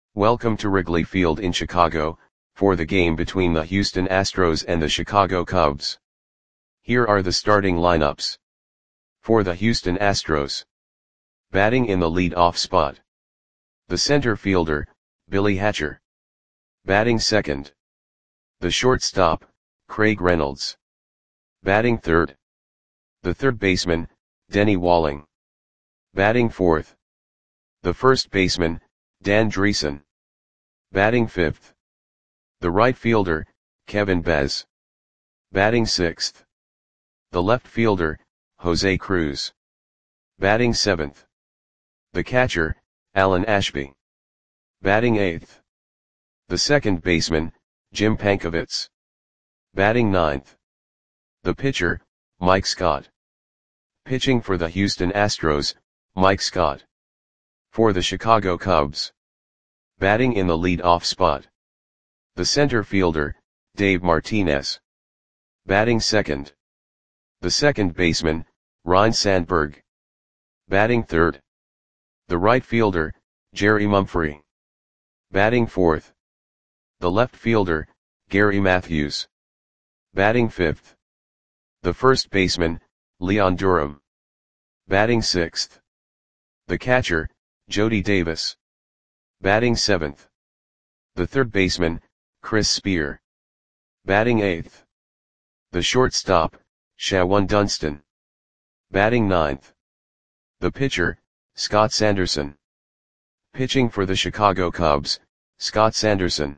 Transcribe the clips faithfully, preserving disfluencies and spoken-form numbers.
Welcome to Wrigley Field in Chicago, for the game between the Houston Astros and the Chicago Cubs. Here are the starting lineups. For the Houston Astros. Batting in the lead-off spot. The center fielder, Billy Hatcher. Batting second. The shortstop, Craig Reynolds. Batting third. The third baseman, Denny Walling. Batting fourth. The first baseman, Dan Driessen. Batting fifth. The right fielder, Kevin Bez. Batting sixth. The left fielder, Jose Cruz. Batting seventh. The catcher, Alan Ashby. Batting eighth. The second baseman, Jim Pankovits. Batting ninth. The pitcher, Mike Scott. Pitching for the Houston Astros, Mike Scott. For the Chicago Cubs. Batting in the lead-off spot. The center fielder, Dave Martinez. Batting second. The second baseman, Ryne Sandberg. Batting third. The right fielder, Jerry Mumphrey. Batting fourth. The left fielder, Gary Matthews. Batting fifth. The first baseman, Leon Durham. Batting sixth. The catcher, Jody Davis. Batting seventh. The third baseman, Chris Spear. Batting eighth. The shortstop, Shawan Dunston. Batting ninth. The pitcher, Scott Sanderson. Pitching for the Chicago Cubs, Scott Sanderson.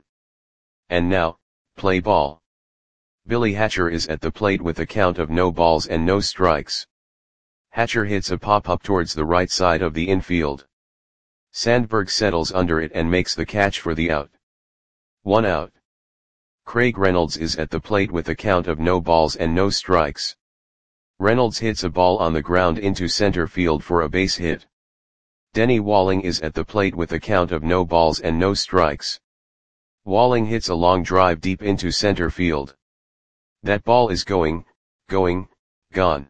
And now, play ball. Billy Hatcher is at the plate with a count of no balls and no strikes. Hatcher hits a pop-up towards the right side of the infield. Sandberg settles under it and makes the catch for the out. One out. Craig Reynolds is at the plate with a count of no balls and no strikes. Reynolds hits a ball on the ground into center field for a base hit. Denny Walling is at the plate with a count of no balls and no strikes. Walling hits a long drive deep into center field. That ball is going, going, gone.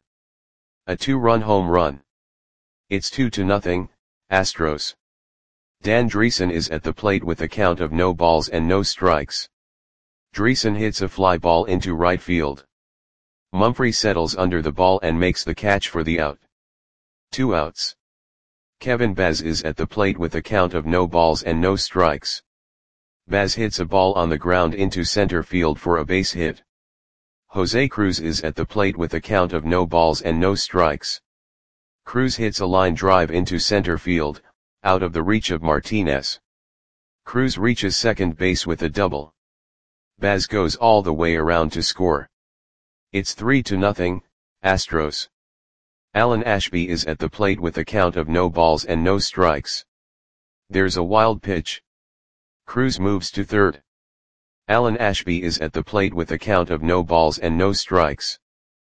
A two-run home run. It's two to nothing, Astros. Dan Driessen is at the plate with a count of no balls and no strikes. Driessen hits a fly ball into right field. Mumphrey settles under the ball and makes the catch for the out. Two outs. Kevin Bez is at the plate with a count of no balls and no strikes. Bez hits a ball on the ground into center field for a base hit. Jose Cruz is at the plate with a count of no balls and no strikes. Cruz hits a line drive into center field, out of the reach of Martinez. Cruz reaches second base with a double. Baz goes all the way around to score. It's three to nothing, Astros. Alan Ashby is at the plate with a count of no balls and no strikes. There's a wild pitch. Cruz moves to third. Alan Ashby is at the plate with a count of no balls and no strikes.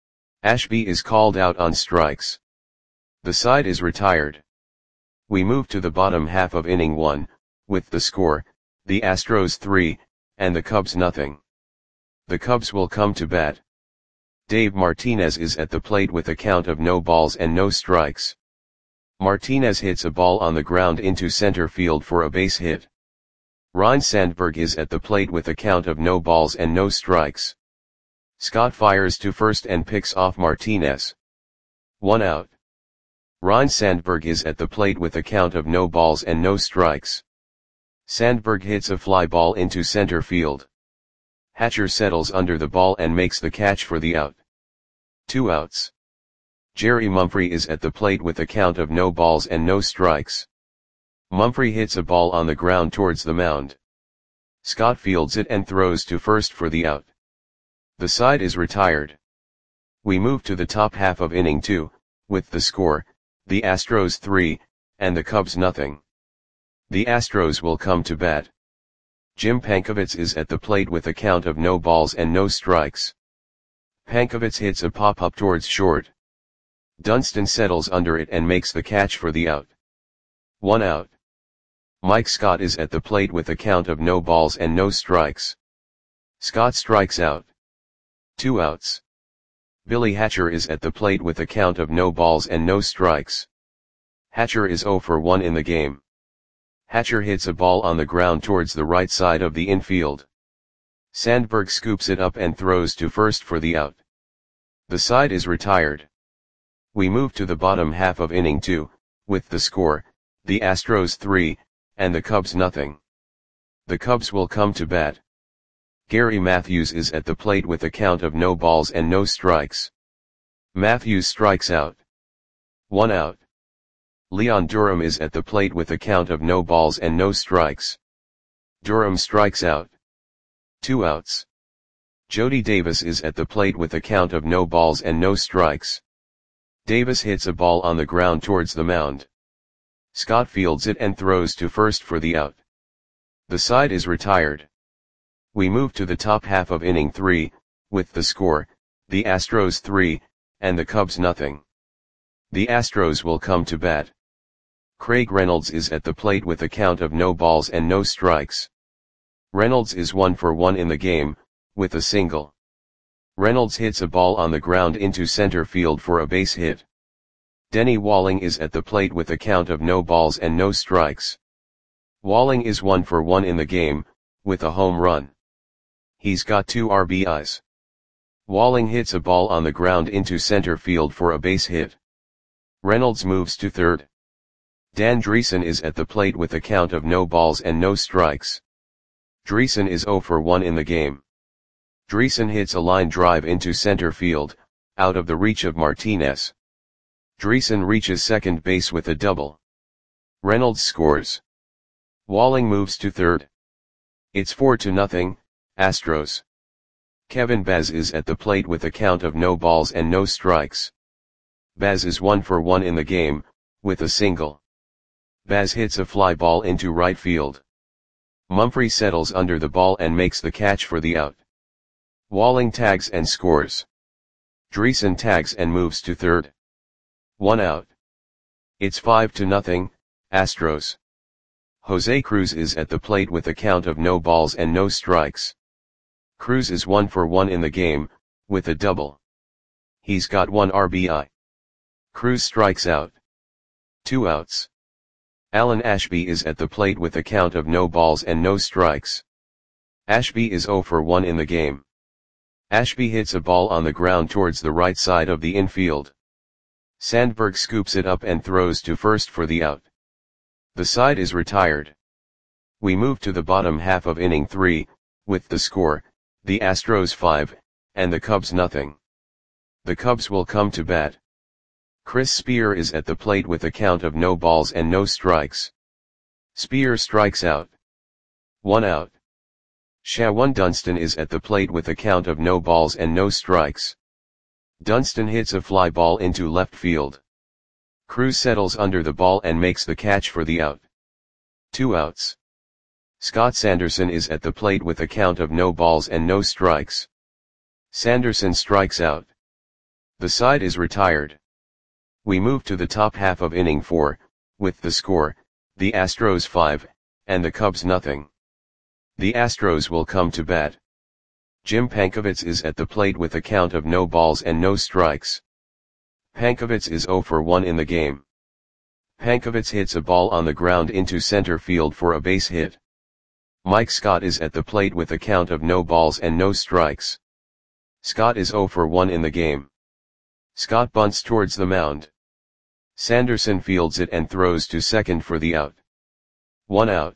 Ashby is called out on strikes. The side is retired. We move to the bottom half of inning one, with the score, the Astros three, and the Cubs nothing. The Cubs will come to bat. Dave Martinez is at the plate with a count of no balls and no strikes. Martinez hits a ball on the ground into center field for a base hit. Ryne Sandberg is at the plate with a count of no balls and no strikes. Scott fires to first and picks off Martinez. One out. Ryne Sandberg is at the plate with a count of no balls and no strikes. Sandberg hits a fly ball into center field. Hatcher settles under the ball and makes the catch for the out. Two outs. Jerry Mumphrey is at the plate with a count of no balls and no strikes. Mumphrey hits a ball on the ground towards the mound. Scott fields it and throws to first for the out. The side is retired. We move to the top half of inning two, with the score, the Astros three, and the Cubs nothing. The Astros will come to bat. Jim Pankovits is at the plate with a count of no balls and no strikes. Pankovits hits a pop-up towards short. Dunston settles under it and makes the catch for the out. One out. Mike Scott is at the plate with a count of no balls and no strikes. Scott strikes out. Two outs. Billy Hatcher is at the plate with a count of no balls and no strikes. Hatcher is zero for one in the game. Hatcher hits a ball on the ground towards the right side of the infield. Sandberg scoops it up and throws to first for the out. The side is retired. We move to the bottom half of inning two, with the score, the Astros three, and the Cubs nothing. The Cubs will come to bat. Gary Matthews is at the plate with a count of no balls and no strikes. Matthews strikes out. One out. Leon Durham is at the plate with a count of no balls and no strikes. Durham strikes out. Two outs. Jody Davis is at the plate with a count of no balls and no strikes. Davis hits a ball on the ground towards the mound. Scott fields it and throws to first for the out. The side is retired. We move to the top half of inning three, with the score, the Astros three, and the Cubs nothing. The Astros will come to bat. Craig Reynolds is at the plate with a count of no balls and no strikes. Reynolds is one for one in the game, with a single. Reynolds hits a ball on the ground into center field for a base hit. Denny Walling is at the plate with a count of no balls and no strikes. Walling is one for one in the game, with a home run. He's got two R B Is. Walling hits a ball on the ground into center field for a base hit. Reynolds moves to third. Dan Dreesen is at the plate with a count of no balls and no strikes. Dreesen is zero for one in the game. Dreesen hits a line drive into center field, out of the reach of Martinez. Dreesen reaches second base with a double. Reynolds scores. Walling moves to third. It's four to nothing, Astros. Kevin Baz is at the plate with a count of no balls and no strikes. Baz is one for one in the game, with a single. Baz hits a fly ball into right field. Mumphrey settles under the ball and makes the catch for the out. Walling tags and scores. Dreesen tags and moves to third. One out. It's five to nothing, Astros. Jose Cruz is at the plate with a count of no balls and no strikes. Cruz is one for one in the game, with a double. He's got one R B I. Cruz strikes out. Two outs. Alan Ashby is at the plate with a count of no balls and no strikes. Ashby is zero for one in the game. Ashby hits a ball on the ground towards the right side of the infield. Sandberg scoops it up and throws to first for the out. The side is retired. We move to the bottom half of inning three, with the score, the Astros five, and the Cubs nothing. The Cubs will come to bat. Chris Spear is at the plate with a count of no balls and no strikes. Spear strikes out. One out. Shawan Dunston is at the plate with a count of no balls and no strikes. Dunston hits a fly ball into left field. Cruz settles under the ball and makes the catch for the out. Two outs. Scott Sanderson is at the plate with a count of no balls and no strikes. Sanderson strikes out. The side is retired. We move to the top half of inning four, with the score, the Astros five, and the Cubs nothing. The Astros will come to bat. Jim Pankovitz is at the plate with a count of no balls and no strikes. Pankovitz is zero for one in the game. Pankovitz hits a ball on the ground into center field for a base hit. Mike Scott is at the plate with a count of no balls and no strikes. Scott is zero for one in the game. Scott bunts towards the mound. Sanderson fields it and throws to second for the out. One out.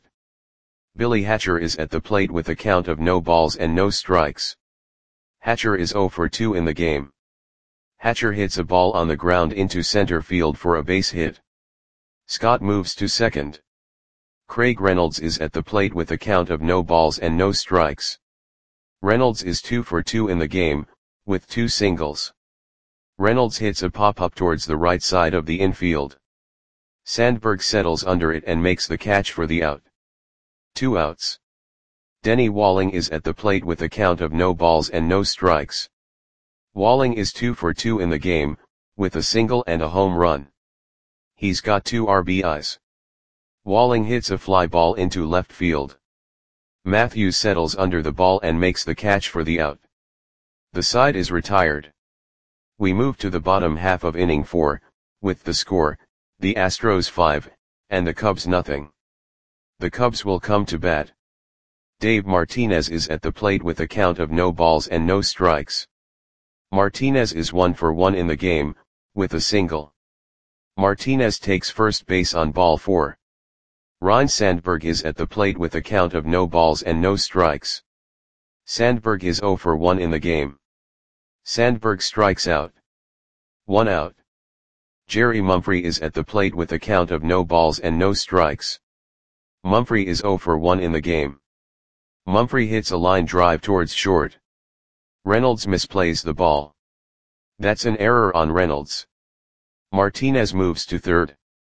Billy Hatcher is at the plate with a count of no balls and no strikes. Hatcher is zero for two in the game. Hatcher hits a ball on the ground into center field for a base hit. Scott moves to second. Craig Reynolds is at the plate with a count of no balls and no strikes. Reynolds is two for two in the game, with two singles. Reynolds hits a pop-up towards the right side of the infield. Sandberg settles under it and makes the catch for the out. Two outs. Denny Walling is at the plate with a count of no balls and no strikes. Walling is two for two in the game, with a single and a home run. He's got two R B Is. Walling hits a fly ball into left field. Matthews settles under the ball and makes the catch for the out. The side is retired. We move to the bottom half of inning four, with the score, the Astros five, and the Cubs nothing. The Cubs will come to bat. Dave Martinez is at the plate with a count of no balls and no strikes. Martinez is one for one in the game, with a single. Martinez takes first base on ball four. Ryne Sandberg is at the plate with a count of no balls and no strikes. Sandberg is zero for one in the game. Sandberg strikes out. One out. Jerry Mumphrey is at the plate with a count of no balls and no strikes. Mumphrey is zero for one in the game. Mumphrey hits a line drive towards short. Reynolds misplays the ball. That's an error on Reynolds. Martinez moves to third.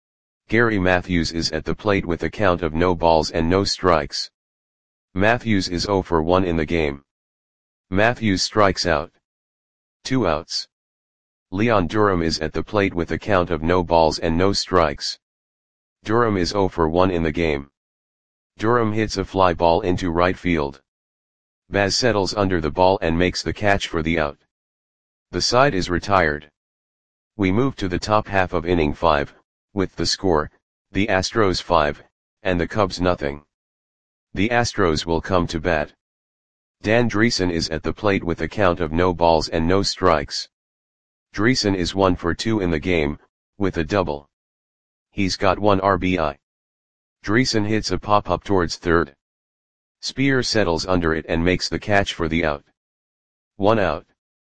Gary Matthews is at the plate with a count of no balls and no strikes. Matthews is zero for one in the game. Matthews strikes out. Two outs. Leon Durham is at the plate with a count of no balls and no strikes. Durham is zero for one in the game. Durham hits a fly ball into right field. Baz settles under the ball and makes the catch for the out. The side is retired. We move to the top half of inning five, with the score, the Astros five, and the Cubs nothing. The Astros will come to bat. Dan Dreesen is at the plate with a count of no balls and no strikes. Dreesen is one for two in the game, with a double. He's got one R B I. Dreesen hits a pop-up towards third. Spear settles under it and makes the catch for the out. One out.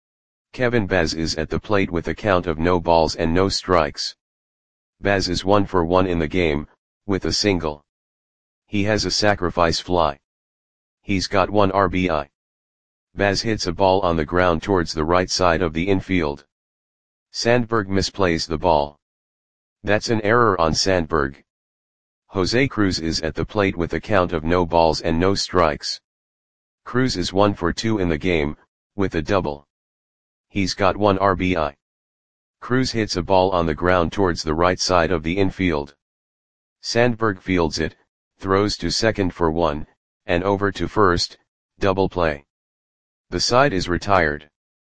Kevin Baz is at the plate with a count of no balls and no strikes. Baz is one for one in the game, with a single. He has a sacrifice fly. He's got one R B I. Baz hits a ball on the ground towards the right side of the infield. Sandberg misplays the ball. That's an error on Sandberg. Jose Cruz is at the plate with a count of no balls and no strikes. Cruz is one for two in the game, with a double. He's got one R B I. Cruz hits a ball on the ground towards the right side of the infield. Sandberg fields it, throws to second for one, and over to first, double play. The side is retired.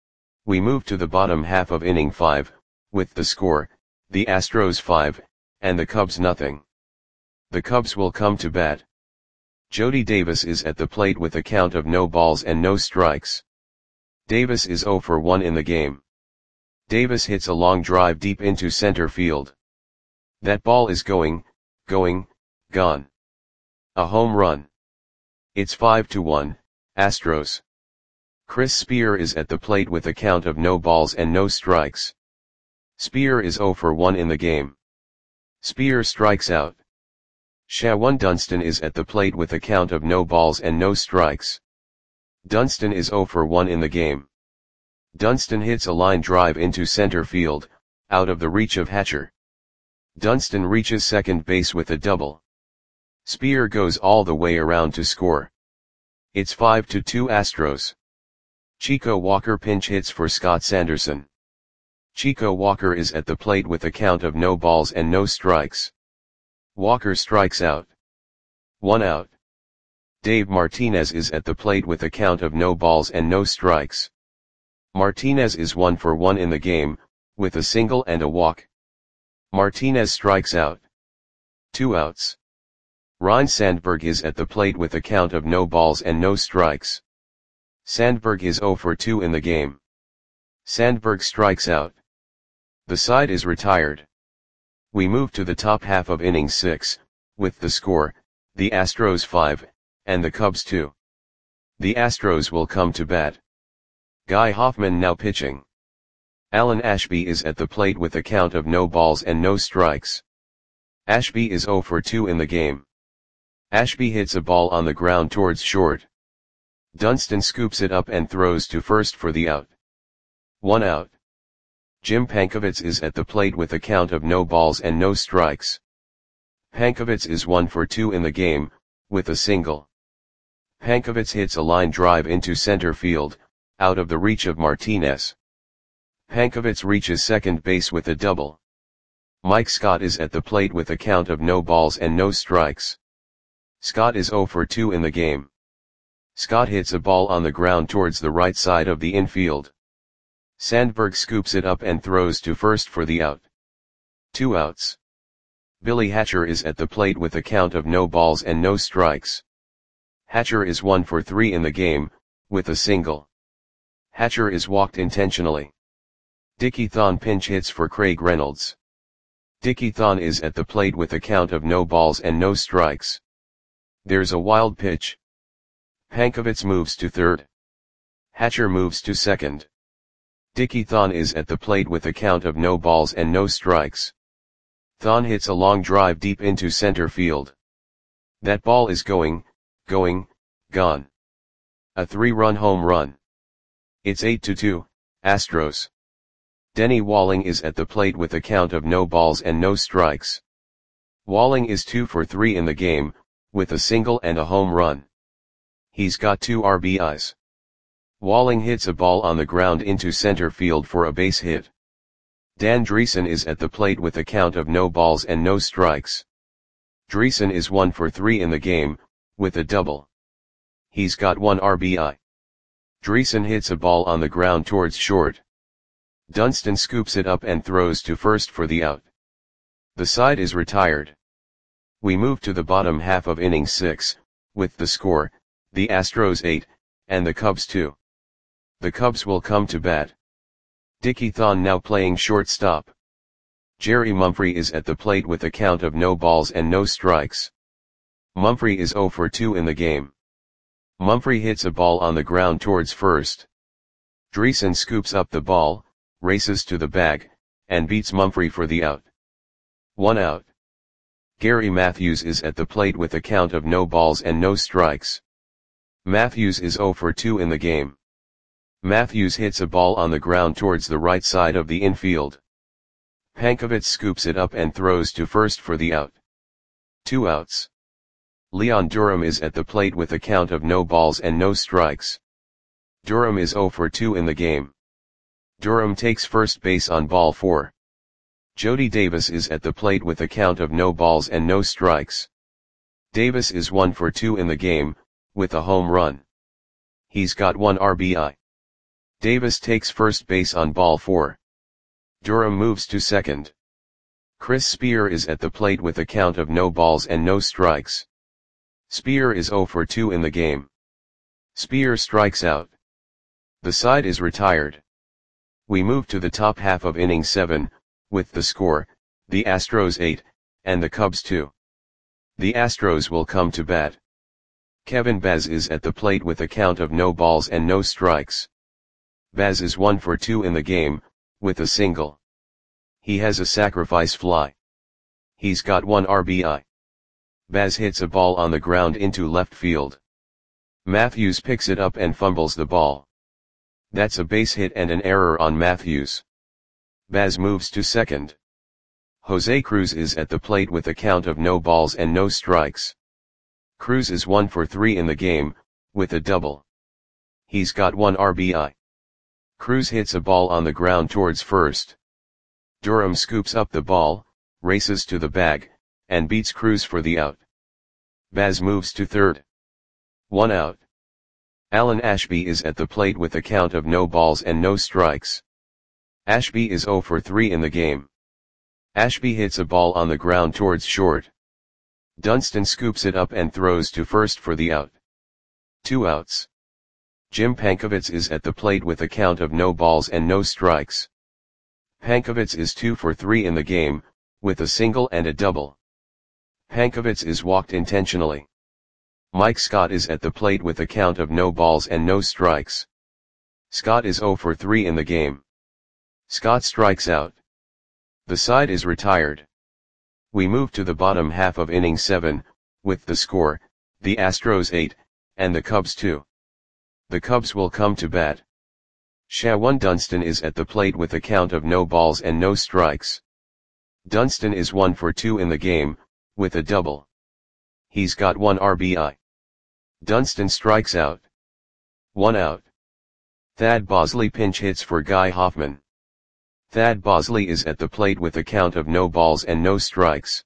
We move to the bottom half of inning five, with the score, the Astros five, and the Cubs nothing. The Cubs will come to bat. Jody Davis is at the plate with a count of no balls and no strikes. Davis is zero for one in the game. Davis hits a long drive deep into center field. That ball is going, going, gone. A home run. It's five to one, Astros. Chris Spear is at the plate with a count of no balls and no strikes. Spear is zero for one in the game. Spear strikes out. Shawan Dunston is at the plate with a count of no balls and no strikes. Dunston is zero for one in the game. Dunston hits a line drive into center field, out of the reach of Hatcher. Dunston reaches second base with a double. Spear goes all the way around to score. It's five to two Astros. Chico Walker pinch hits for Scott Sanderson. Chico Walker is at the plate with a count of no balls and no strikes. Walker strikes out. One out. Dave Martinez is at the plate with a count of no balls and no strikes. Martinez is one for one in the game, with a single and a walk. Martinez strikes out. Two outs. Ryne Sandberg is at the plate with a count of no balls and no strikes. Sandberg is zero for two in the game. Sandberg strikes out. The side is retired. We move to the top half of inning six, with the score, the Astros five, and the Cubs two. The Astros will come to bat. Guy Hoffman now pitching. Alan Ashby is at the plate with a count of no balls and no strikes. Ashby is zero for two in the game. Ashby hits a ball on the ground towards short. Dunston scoops it up and throws to first for the out. One out. Jim Pankovitz is at the plate with a count of no balls and no strikes. Pankovitz is one for two in the game, with a single. Pankovitz hits a line drive into center field, out of the reach of Martinez. Pankovitz reaches second base with a double. Mike Scott is at the plate with a count of no balls and no strikes. Scott is zero for two in the game. Scott hits a ball on the ground towards the right side of the infield. Sandberg scoops it up and throws to first for the out. Two outs. Billy Hatcher is at the plate with a count of no balls and no strikes. Hatcher is one for three in the game, with a single. Hatcher is walked intentionally. Dickie Thon pinch hits for Craig Reynolds. Dickie Thon is at the plate with a count of no balls and no strikes. There's a wild pitch. Pankovitz moves to third. Hatcher moves to second. Dickie Thon is at the plate with a count of no balls and no strikes. Thon hits a long drive deep into center field. That ball is going, going, gone. A three-run home run. It's eight to two, Astros. Denny Walling is at the plate with a count of no balls and no strikes. Walling is two for three in the game, with a single and a home run. He's got two R B Is. Walling hits a ball on the ground into center field for a base hit. Dan Dreesen is at the plate with a count of no balls and no strikes. Dreesen is one for three in the game, with a double. He's got one R B I. Dreesen hits a ball on the ground towards short. Dunston scoops it up and throws to first for the out. The side is retired. We move to the bottom half of inning six, with the score, the Astros eight, and the Cubs two. The Cubs will come to bat. Dickie Thon now playing shortstop. Jerry Mumphrey is at the plate with a count of no balls and no strikes. Mumphrey is zero for two in the game. Mumphrey hits a ball on the ground towards first. Dreesen scoops up the ball, races to the bag, and beats Mumphrey for the out. One out. Gary Matthews is at the plate with a count of no balls and no strikes. Matthews is zero for two in the game. Matthews hits a ball on the ground towards the right side of the infield. Pankovitz scoops it up and throws to first for the out. Two outs. Leon Durham is at the plate with a count of no balls and no strikes. Durham is zero for two in the game. Durham takes first base on ball four. Jody Davis is at the plate with a count of no balls and no strikes. Davis is one for two in the game, with a home run. He's got one R B I. Davis takes first base on ball four. Durham moves to second. Chris Spear is at the plate with a count of no balls and no strikes. Spear is zero for two in the game. Spear strikes out. The side is retired. We move to the top half of inning seven, with the score, the Astros eight, and the Cubs two. The Astros will come to bat. Kevin Baz is at the plate with a count of no balls and no strikes. Baz is one for two in the game, with a single. He has a sacrifice fly. He's got one R B I. Baz hits a ball on the ground into left field. Matthews picks it up and fumbles the ball. That's a base hit and an error on Matthews. Baz moves to second. Jose Cruz is at the plate with a count of no balls and no strikes. Cruz is one for three in the game, with a double. He's got one R B I. Cruz hits a ball on the ground towards first. Durham scoops up the ball, races to the bag, and beats Cruz for the out. Baz moves to third. One out. Alan Ashby is at the plate with a count of no balls and no strikes. Ashby is zero for three in the game. Ashby hits a ball on the ground towards short. Dunston scoops it up and throws to first for the out. Two outs. Jim Pankovitz is at the plate with a count of no balls and no strikes. Pankovitz is two for three in the game, with a single and a double. Pankovitz is walked intentionally. Mike Scott is at the plate with a count of no balls and no strikes. Scott is zero for three in the game. Scott strikes out. The side is retired. We move to the bottom half of inning seven, with the score, the Astros eight, and the Cubs two. The Cubs will come to bat. Shawan Dunston is at the plate with a count of no balls and no strikes. Dunston is one for two in the game, with a double. He's got one R B I. Dunston strikes out. One out. Thad Bosley pinch hits for Guy Hoffman. Thad Bosley is at the plate with a count of no balls and no strikes.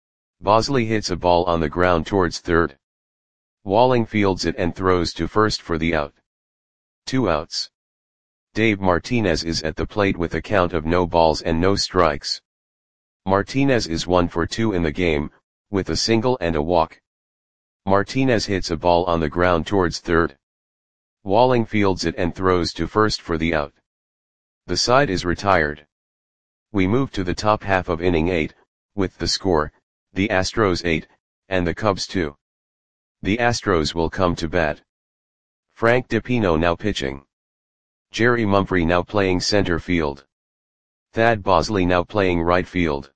Bosley hits a ball on the ground towards third. Walling fields it and throws to first for the out. Two outs. Dave Martinez is at the plate with a count of no balls and no strikes. Martinez is one for two in the game, with a single and a walk. Martinez hits a ball on the ground towards third. Walling fields it and throws to first for the out. The side is retired. We move to the top half of inning eight, with the score, the Astros eight, and the Cubs two. The Astros will come to bat. Frank DiPino now pitching. Jerry Mumphrey now playing center field. Thad Bosley now playing right field.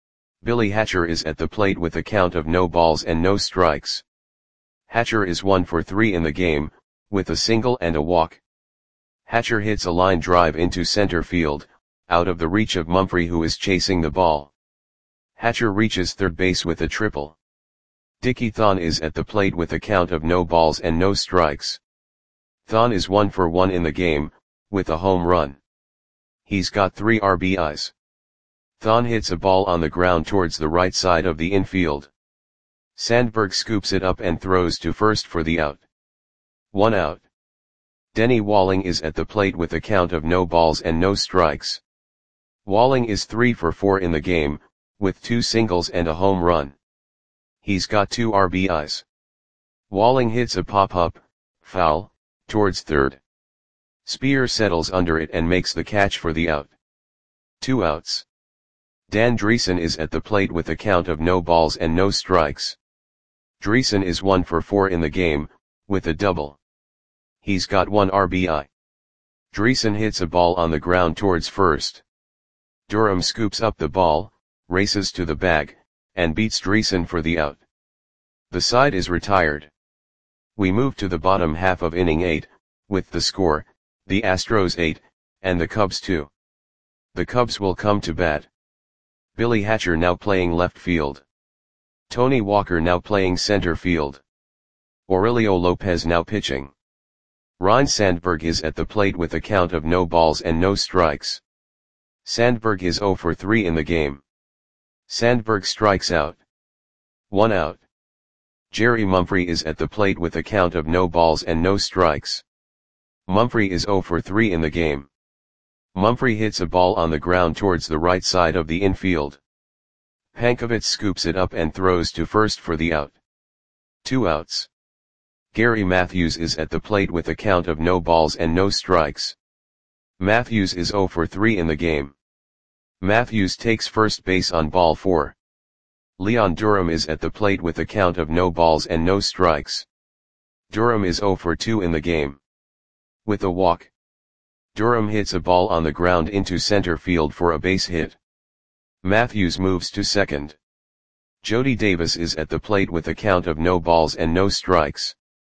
Billy Hatcher is at the plate with a count of no balls and no strikes. Hatcher is one for three in the game, with a single and a walk. Hatcher hits a line drive into center field, out of the reach of Mumphrey who is chasing the ball. Hatcher reaches third base with a triple. Dickie Thon is at the plate with a count of no balls and no strikes. Thon is one for one in the game, with a home run. He's got three R B Is. Thon hits a ball on the ground towards the right side of the infield. Sandberg scoops it up and throws to first for the out. One out. Denny Walling is at the plate with a count of no balls and no strikes. Walling is three for four in the game, with two singles and a home run. He's got two R B Is. Walling hits a pop-up, foul, towards third. Spear settles under it and makes the catch for the out. Two outs. Dan Dreesen is at the plate with a count of no balls and no strikes. Dreesen is one for four in the game, with a double. He's got one R B I. Dreesen hits a ball on the ground towards first. Durham scoops up the ball, races to the bag, and beats Dreesen for the out. The side is retired. We move to the bottom half of inning eight, with the score, the Astros eight, and the Cubs two. The Cubs will come to bat. Billy Hatcher now playing left field. Tony Walker now playing center field. Aurelio Lopez now pitching. Ryne Sandberg is at the plate with a count of no balls and no strikes. Sandberg is zero for three in the game. Sandberg strikes out. One out. Jerry Mumphrey is at the plate with a count of no balls and no strikes. Mumphrey is zero for three in the game. Mumphrey hits a ball on the ground towards the right side of the infield. Pankovitz scoops it up and throws to first for the out. Two outs. Gary Matthews is at the plate with a count of no balls and no strikes. Matthews is zero for three in the game. Matthews takes first base on ball four. Leon Durham is at the plate with a count of no balls and no strikes. Durham is zero for two in the game. With a walk. Durham hits a ball on the ground into center field for a base hit. Matthews moves to second. Jody Davis is at the plate with a count of no balls and no strikes.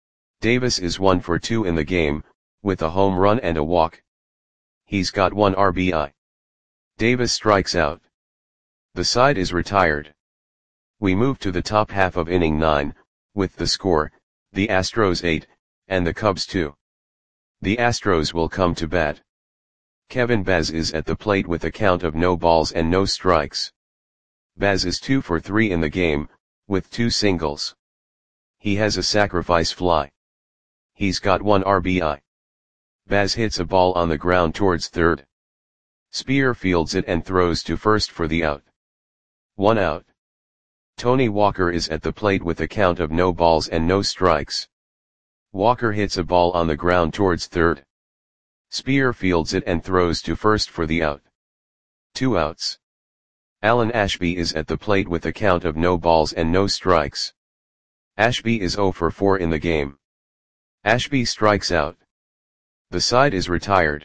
Davis is one for two in the game, with a home run and a walk. He's got one R B I. Davis strikes out. The side is retired. We move to the top half of inning nine, with the score, the Astros eight, and the Cubs two. The Astros will come to bat. Kevin Baz is at the plate with a count of no balls and no strikes. Baz is two for three in the game, with two singles. He has a sacrifice fly. He's got one R B I. Baz hits a ball on the ground towards third. Spear fields it and throws to first for the out. One out. Tony Walker is at the plate with a count of no balls and no strikes. Walker hits a ball on the ground towards third. Spear fields it and throws to first for the out. Two outs. Alan Ashby is at the plate with a count of no balls and no strikes. Ashby is zero for four in the game. Ashby strikes out. The side is retired.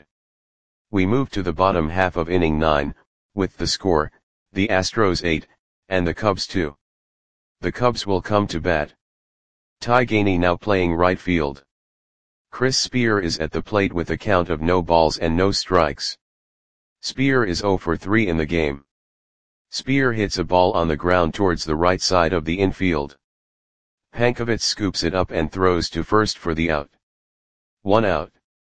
We move to the bottom half of inning nine, with the score, the Astros eight, and the Cubs two. The Cubs will come to bat. Ty Gainey now playing right field. Chris Spear is at the plate with a count of no balls and no strikes. Spear is zero for three in the game. Spear hits a ball on the ground towards the right side of the infield. Pankovitz scoops it up and throws to first for the out. One out.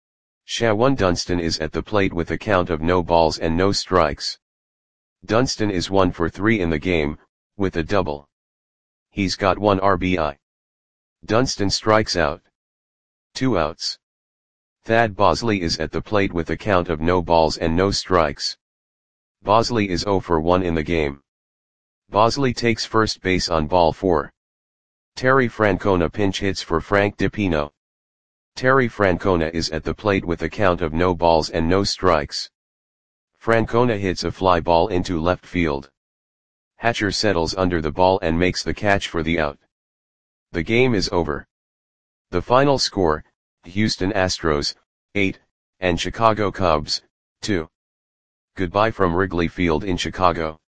Shawan Dunston is at the plate with a count of no balls and no strikes. Dunston is one for three in the game, with a double. He's got one R B I. Dunston strikes out. Two outs. Thad Bosley is at the plate with a count of no balls and no strikes. Bosley is zero for one in the game. Bosley takes first base on ball four. Terry Francona pinch hits for Frank DiPino. Terry Francona is at the plate with a count of no balls and no strikes. Francona hits a fly ball into left field. Hatcher settles under the ball and makes the catch for the out. The game is over. The final score, Houston Astros, eight, and Chicago Cubs, two. Goodbye from Wrigley Field in Chicago.